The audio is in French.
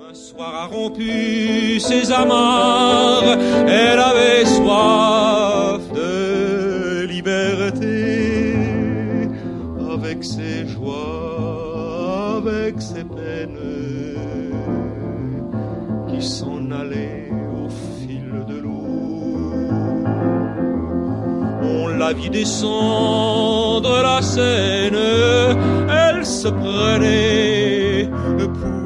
Un soir a rompu ses amarres, elle avait soif de liberté, avec ses joies, avec ses peines, qui s'en allaient au fil de l'eau. On la vit descendre la Seine, elle se prenait pour